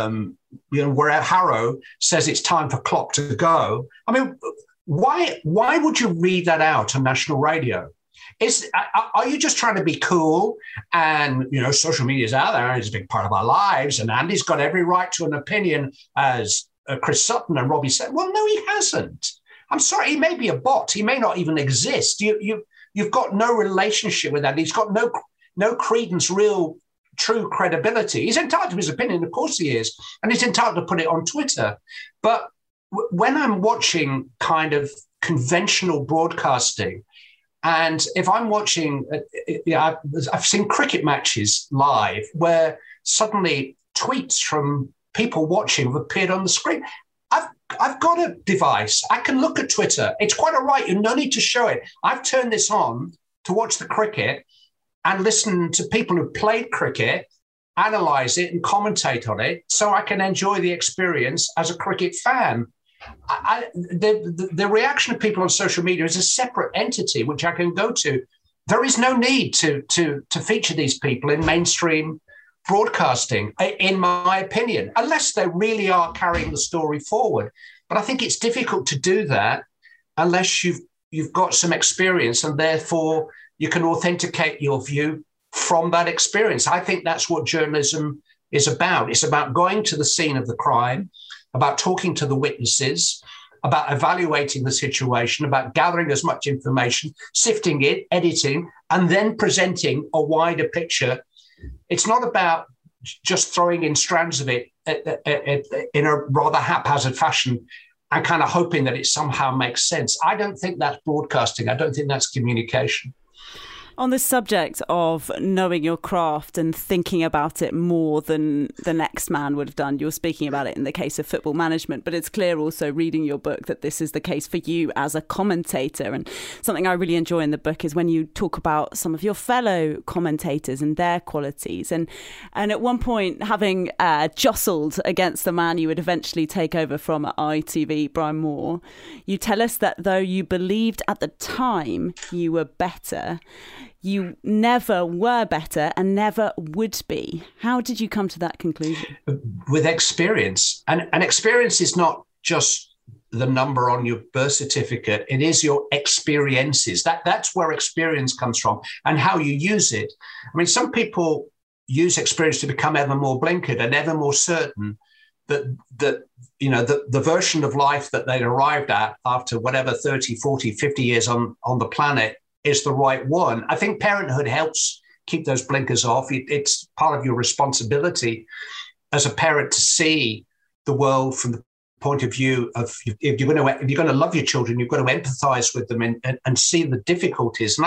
where Harrow says it's time for Klopp to go. I mean, why would you read that out on national radio? Are you just trying to be cool? And social media is out there and it's a big part of our lives. And Andy's got every right to an opinion, as Chris Sutton and Robbie said. Well, no, he hasn't. I'm sorry, he may be a bot. He may not even exist. You've got no relationship with that. He's got no credence, real, true credibility. He's entitled to his opinion, of course he is, and he's entitled to put it on Twitter. But when I'm watching kind of conventional broadcasting, and if I'm watching, I've seen cricket matches live where suddenly tweets from people watching have appeared on the screen. I've got a device. I can look at Twitter. It's quite all right. You no need to show it. I've turned this on to watch the cricket and listen to people who played cricket, analyse it and commentate on it so I can enjoy the experience as a cricket fan. The reaction of people on social media is a separate entity which I can go to. There is no need to feature these people in mainstream broadcasting, in my opinion, unless they really are carrying the story forward. But I think it's difficult to do that unless you've got some experience, and therefore you can authenticate your view from that experience. I think that's what journalism is about. It's about going to the scene of the crime, about talking to the witnesses, about evaluating the situation, about gathering as much information, sifting it, editing, and then presenting a wider picture. It's not about just throwing in strands of it in a rather haphazard fashion and kind of hoping that it somehow makes sense. I don't think that's broadcasting. I don't think that's communication. On the subject of knowing your craft and thinking about it more than the next man would have done, you're speaking about it in the case of football management, but it's clear also reading your book that this is the case for you as a commentator. And something I really enjoy in the book is when you talk about some of your fellow commentators and their qualities. And at one point, having jostled against the man you would eventually take over from at ITV, Brian Moore, you tell us that though you believed at the time you were better, you never were better and never would be. How did you come to that conclusion? With experience. And experience is not just the number on your birth certificate. It is your experiences. That's where experience comes from and how you use it. I mean, some people use experience to become ever more blinkered and ever more certain that the version of life that they'd arrived at after whatever 30, 40, 50 years on the planet is the right one. I think parenthood helps keep those blinkers off. It's part of your responsibility as a parent to see the world from the point of view of if you're going to love your children, you've got to empathise with them and see the difficulties. And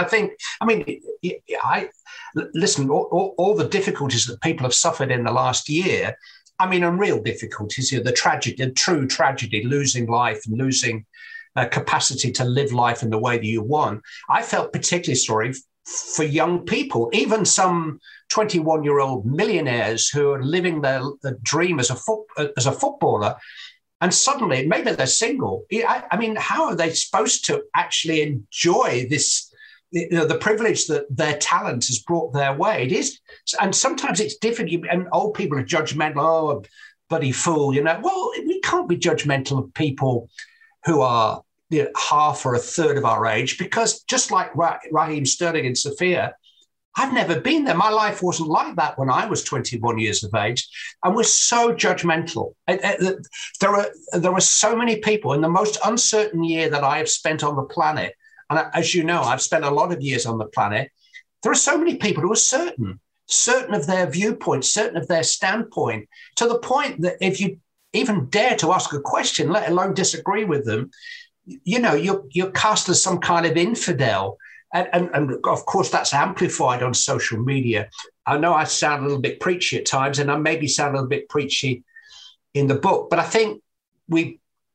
listen, all the difficulties that people have suffered in the last year, I mean, unreal difficulties, the tragedy, the true tragedy, losing life and losing capacity to live life in the way that you want. I felt particularly sorry for young people, even some 21-year-old millionaires who are living their dream as a footballer, and suddenly maybe they're single. I mean, how are they supposed to actually enjoy this? The privilege that their talent has brought their way. It is, and sometimes it's different. And old people are judgmental. Oh, bloody fool! Well, we can't be judgmental of people who are half or a third of our age, because just like Raheem Sterling and Sophia, I've never been there. My life wasn't like that when I was 21 years of age, and we're so judgmental. There are so many people in the most uncertain year that I have spent on the planet, and as you know, I've spent a lot of years on the planet. There are so many people who are certain of their viewpoint, certain of their standpoint, to the point that if you even dare to ask a question, let alone disagree with them, you're cast as some kind of infidel. And of course, that's amplified on social media. I know I sound a little bit preachy at times, and I maybe sound a little bit preachy in the book, but I think one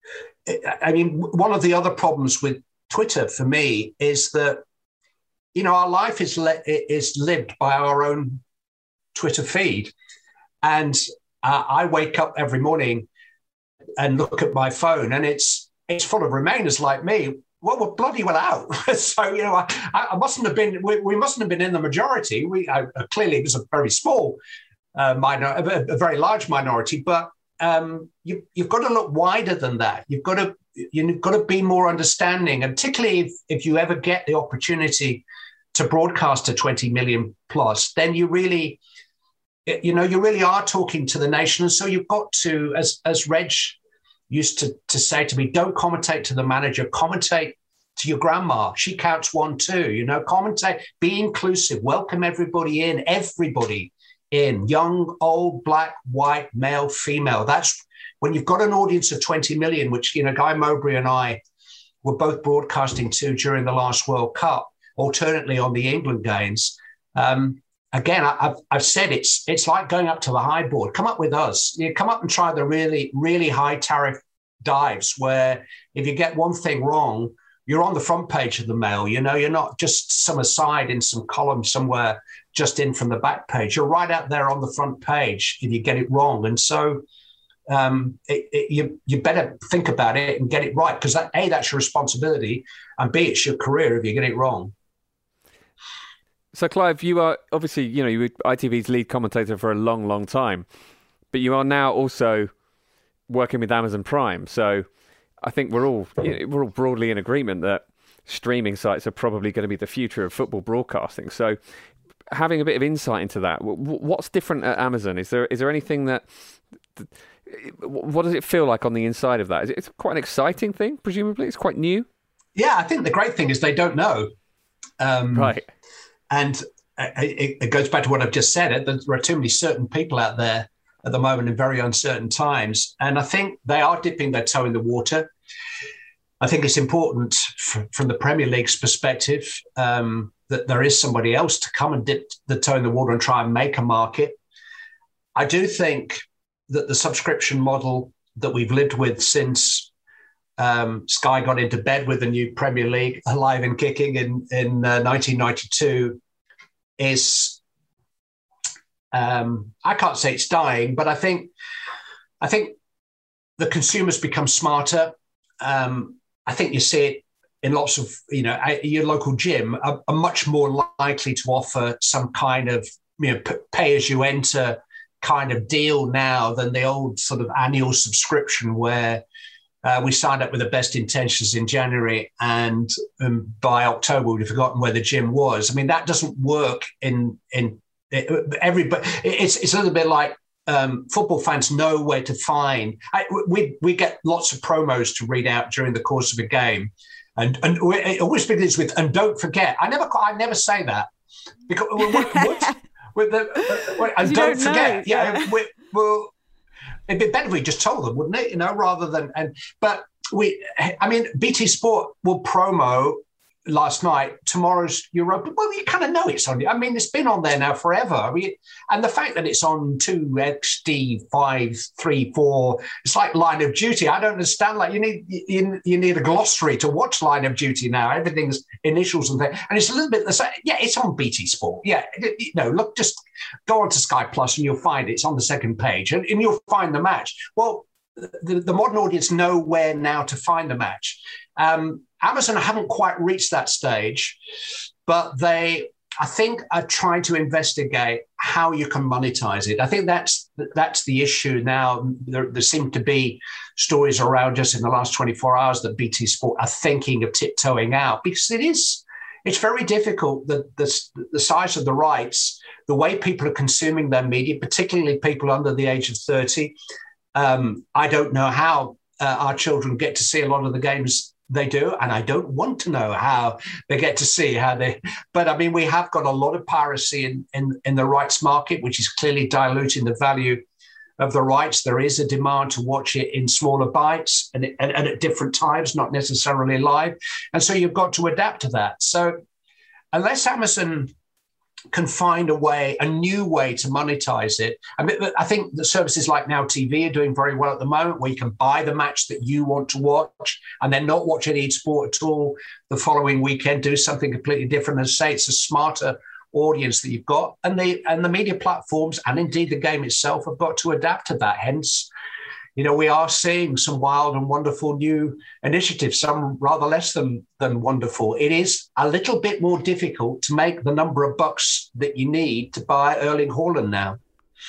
of the other problems with Twitter for me is that, our life is lived by our own Twitter feed. And I wake up every morning and look at my phone, and it's full of Remainers like me. Well, we're bloody well out. So, I mustn't have been, we mustn't have been in the majority. Clearly it was a very small a very large minority, but you've got to look wider than that. You've got to be more understanding, and particularly if you ever get the opportunity to broadcast to 20 million plus, then you really are talking to the nation. And so you've got to, as Reg used to say to me, don't commentate to the manager, commentate to your grandma. She counts 1, 2, commentate, be inclusive, welcome everybody in, young, old, black, white, male, female. That's when you've got an audience of 20 million, which, Guy Mowbray and I were both broadcasting to during the last World Cup, alternately on the England games. And again, I've said it's like going up to the high board. Come up with us. You come up and try the really, really high tariff dives where if you get one thing wrong, you're on the front page of the Mail. You know, you're not just some aside in some column somewhere just in from the back page. You're right out there on the front page if you get it wrong. And so you better think about it and get it right, because A, that's your responsibility, and B, it's your career if you get it wrong. So, Clive, you are obviously, you were ITV's lead commentator for a long, long time, but you are now also working with Amazon Prime. So I think we're all broadly in agreement that streaming sites are probably going to be the future of football broadcasting. So having a bit of insight into that, what's different at Amazon? Is there anything that... What does it feel like on the inside of that? It's quite an exciting thing, presumably. It's quite new. Yeah, I think the great thing is they don't know. Right. And it goes back to what I've just said. There are too many certain people out there at the moment in very uncertain times. And I think they are dipping their toe in the water. I think it's important from the Premier League's perspective that there is somebody else to come and dip the toe in the water and try and make a market. I do think that the subscription model that we've lived with since Sky got into bed with the new Premier League, alive and kicking in 1992, is I can't say it's dying, but I think the consumers become smarter. I think you see it in lots of, your local gym are much more likely to offer some kind of pay as you enter kind of deal now than the old sort of annual subscription where we signed up with the best intentions in January and by October we'd forgotten where the gym was. I mean, that doesn't work in everybody. It's a little bit like football fans know where to find. We get lots of promos to read out during the course of a game, and we always begins with "and don't forget." I never say that because and don't forget. Yeah, well, it'd be better if we just told them, wouldn't it? Rather than BT Sport will promo last night tomorrow's Europa. Well, you kind of know it's on. I mean, it's been on there now forever. And the fact that it's on 2XD 5, 3, 4, it's like Line of Duty. I don't understand. Like you need a glossary to watch Line of Duty now. Everything's initials and things, and it's a little bit the same. Yeah, it's on BT Sport. Yeah, look, just go on to Sky Plus and you'll find it's on the second page, and you'll find the match. Well, the modern audience know where now to find the match. Amazon haven't quite reached that stage, but they, I think, are trying to investigate how you can monetize it. I think that's the issue now. There seem to be stories around just in the last 24 hours that BT Sport are thinking of tiptoeing out, because it's very difficult. The size of the rights, the way people are consuming their media, particularly people under the age of 30. I don't know how our children get to see a lot of the games they do, and I don't want to know how they get to see how they. But I mean, we have got a lot of piracy in the rights market, which is clearly diluting the value of the rights. There is a demand to watch it in smaller bites and at different times, not necessarily live, and so you've got to adapt to that. So unless Amazon can find a new way to monetize it. I mean, I think the services like Now TV are doing very well at the moment, where you can buy the match that you want to watch and then not watch any sport at all the following weekend, do something completely different, and say it's a smarter audience that you've got. And the media platforms and indeed the game itself have got to adapt to that. Hence, we are seeing some wild and wonderful new initiatives, some rather less than wonderful. It is a little bit more difficult to make the number of bucks that you need to buy Erling Haaland now.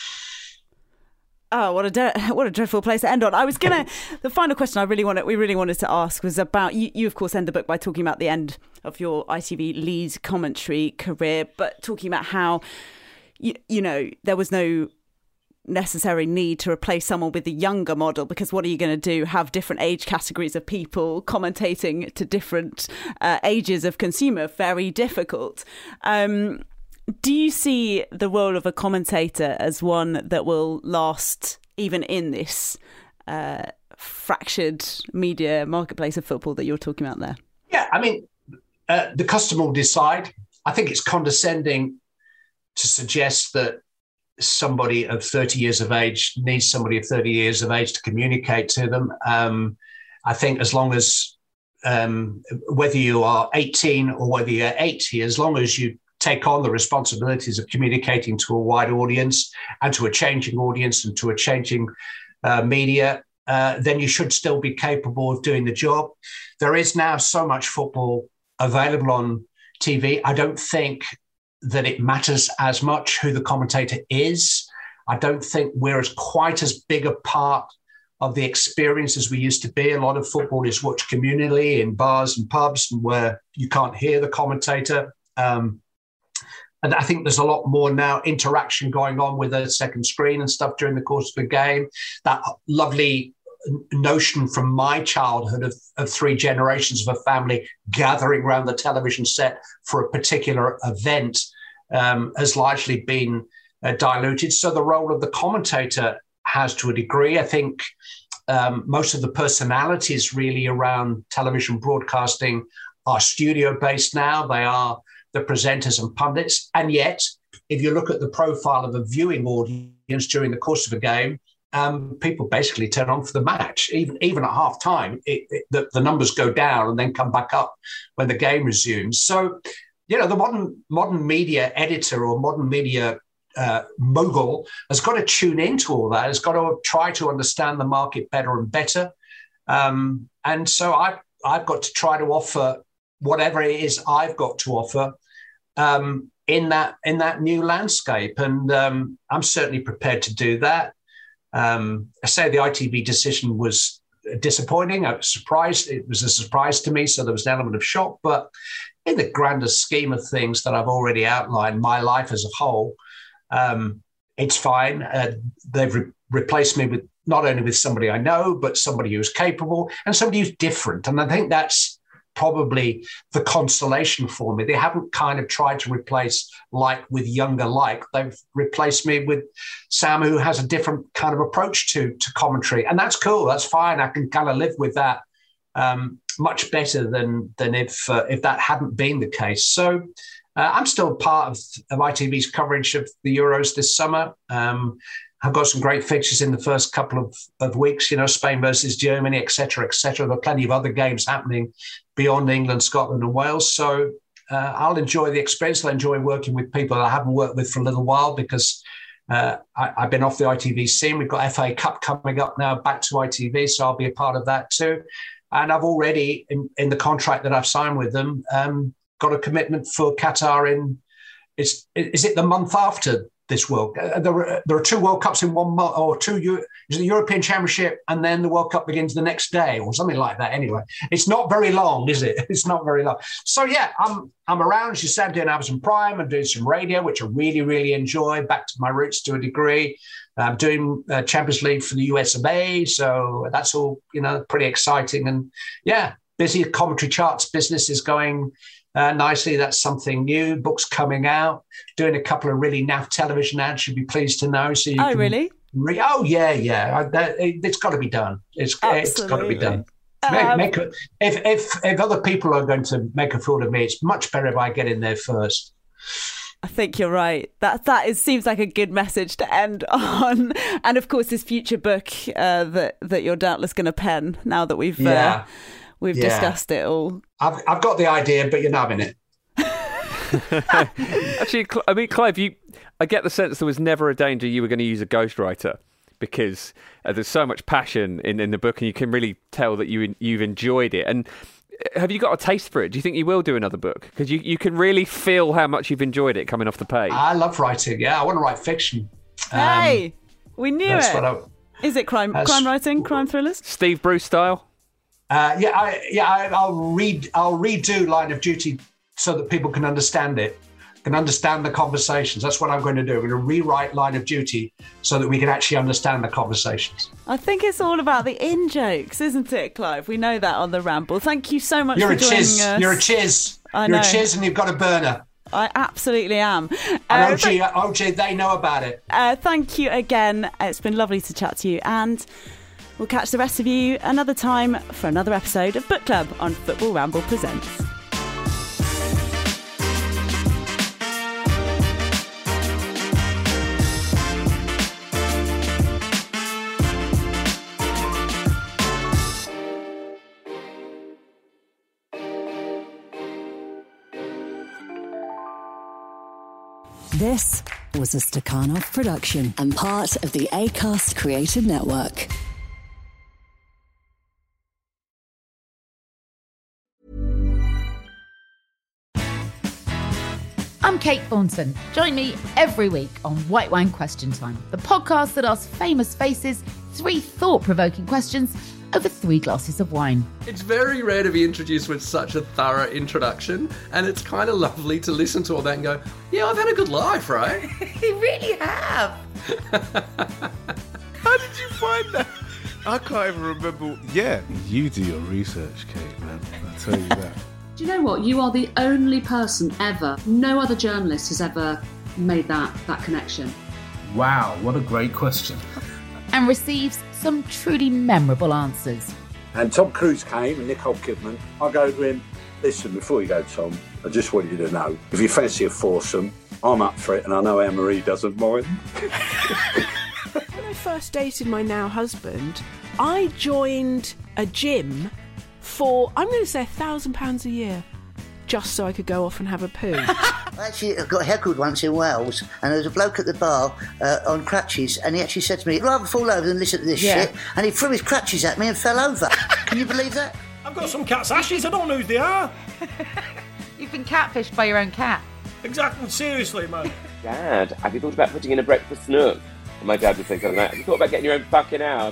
Oh, what a dreadful place to end on. The final question we really wanted to ask was about, you of course end the book by talking about the end of your ITV lead commentary career, but talking about how, there was no necessary need to replace someone with a younger model, because what are you going to do? Have different age categories of people commentating to different ages of consumer? Very difficult. Do you see the role of a commentator as one that will last even in this fractured media marketplace of football that you're talking about there? Yeah, I mean, the customer will decide. I think it's condescending to suggest that somebody of 30 years of age needs somebody of 30 years of age to communicate to them. I think as long as, whether you are 18 or whether you're 80, as long as you take on the responsibilities of communicating to a wide audience and to a changing audience and to a changing media, then you should still be capable of doing the job. There is now so much football available on TV. I don't think that it matters as much who the commentator is. I don't think we're quite as big a part of the experience as we used to be. A lot of football is watched communally in bars and pubs and where you can't hear the commentator. And I think there's a lot more now interaction going on with a second screen and stuff during the course of the game. That lovely notion from my childhood of three generations of a family gathering around the television set for a particular event has largely been diluted. So the role of the commentator has to a degree. I think most of the personalities really around television broadcasting are studio-based now. They are the presenters and pundits. And yet, if you look at the profile of a viewing audience during the course of a game, people basically turn on for the match. Even at half-time, the numbers go down and then come back up when the game resumes. So, the modern media editor or modern media mogul has got to tune into all that. Has got to try to understand the market better and better. And so I've got to try to offer whatever it is I've got to offer in that new landscape. And I'm certainly prepared to do that. I say the ITV decision was disappointing. I was surprised. It was a surprise to me, so there was an element of shock. But in the grander scheme of things that I've already outlined, my life as a whole, it's fine. They've replaced me with not only with somebody I know, but somebody who's capable and somebody who's different. And I think that's probably the consolation for me. They haven't kind of tried to replace like with younger like. They've replaced me with Sam, who has a different kind of approach to commentary. And that's cool. That's fine. I can kind of live with that much better than if that hadn't been the case. So I'm still part of ITV's coverage of the Euros this summer. I've got some great fixtures in the first couple of weeks, Spain versus Germany, et cetera, et cetera. There are plenty of other games happening beyond England, Scotland and Wales. So I'll enjoy the experience. I'll enjoy working with people that I haven't worked with for a little while because I've been off the ITV scene. We've got FA Cup coming up now, back to ITV, so I'll be a part of that too. And I've already, in the contract that I've signed with them, got a commitment for Qatar is it the month after this World Cup? There are two World Cups in 1 month, or the European Championship, and then the World Cup begins the next day, or something like that. Anyway, it's not very long, is it? It's not very long. So yeah, I'm around. As you said, doing Amazon Prime and doing some radio, which I really, really enjoy. Back to my roots to a degree. I'm doing Champions League for the US of A, so that's all pretty exciting. And yeah, busy commentary charts business is going nicely. That's something new. Books coming out. Doing a couple of really naff television ads. You'd be pleased to know. So you can really? Yeah. It's got to be done. It's got to be done. If other people are going to make a fool of me, it's much better if I get in there first. I think you're right. That seems like a good message to end on. And of course, this future book that you're doubtless going to pen now that we've discussed it all. I've got the idea, but you're not in it. Actually, I mean, Clive, I get the sense there was never a danger you were going to use a ghostwriter because there's so much passion in the book, and you can really tell that you've enjoyed it. And have you got a taste for it? Do you think you will do another book? Because you can really feel how much you've enjoyed it coming off the page. I love writing. Yeah, I want to write fiction. Hey, we knew it. Is it crime writing, crime thrillers? Steve Bruce style? I'll redo Line of Duty so that people can understand it, can understand the conversations. That's what I'm going to do. I'm going to rewrite Line of Duty so that we can actually understand the conversations. I think it's all about the in-jokes, isn't it, Clive? We know that on The Ramble. Thank you so much for joining us. You're a chiz. You're a chiz and you've got a burner. I absolutely am. And OG, they know about it. Thank you again. It's been lovely to chat to you, and we'll catch the rest of you another time for another episode of Book Club on Football Ramble Presents. This was a Stakhanov production and part of the Acast Creative Network. I'm Kate Thornton. Join me every week on White Wine Question Time, the podcast that asks famous faces 3 thought-provoking questions over 3 glasses of wine. It's very rare to be introduced with such a thorough introduction, and it's kind of lovely to listen to all that and go, yeah, I've had a good life, right? You really have. How did you find that? I can't even remember. Yeah, you do your research, Kate, man. I tell you that. Do you know what? You are the only person ever, no other journalist has ever made that connection. Wow, what a great question. And receives some truly memorable answers. And Tom Cruise came and Nicole Kidman. I go to him, listen, before you go, Tom, I just want you to know, if you fancy a foursome, I'm up for it, and I know Anne-Marie doesn't mind. When I first dated my now husband, I joined a gym for, I'm going to say £1,000 a year, just so I could go off and have a poo. I actually got heckled once in Wales, and there was a bloke at the bar on crutches, and he actually said to me, "I'd rather fall over than listen to this shit," and he threw his crutches at me and fell over. Can you believe that? I've got some cat's ashes, I don't know who they are. You've been catfished by your own cat. Exactly, seriously, man. Dad, have you thought about putting in a breakfast nook? And my dad would think something like that. Have you thought about getting your own fucking house?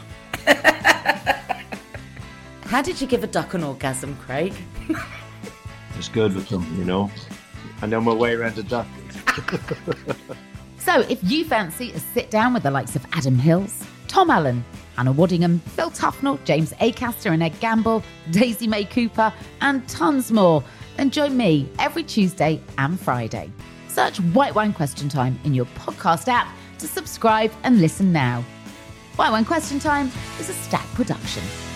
How did you give a duck an orgasm, Craig? It's good with them, you know. I know my way around a duck. So if you fancy a sit down with the likes of Adam Hills, Tom Allen, Hannah Waddingham, Phil Tufnell, James Acaster and Ed Gamble, Daisy May Cooper and tons more, then join me every Tuesday and Friday. Search White Wine Question Time in your podcast app to subscribe and listen now. White Wine Question Time is a Stack production.